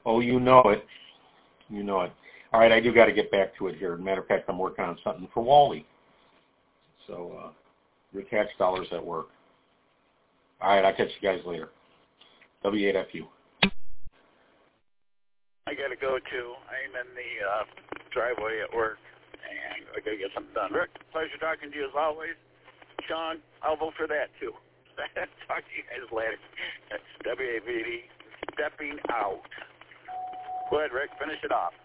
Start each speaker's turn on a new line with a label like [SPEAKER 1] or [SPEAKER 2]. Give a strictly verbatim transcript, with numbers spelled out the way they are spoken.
[SPEAKER 1] Oh, you know it. You know it. All right, I do got to get back to it here. Matter of fact, I'm working on something for Wally. So, uh, your tax dollars at work. All right, I'll catch you guys later. W eight F U.
[SPEAKER 2] I got to go, too. I'm in the uh, driveway at work, and I got to get something done. Rick, pleasure talking to you as always. Sean, I'll vote for that, too. Talk to you guys later. That's W A V D, stepping out. Go ahead, Rick. Finish it off.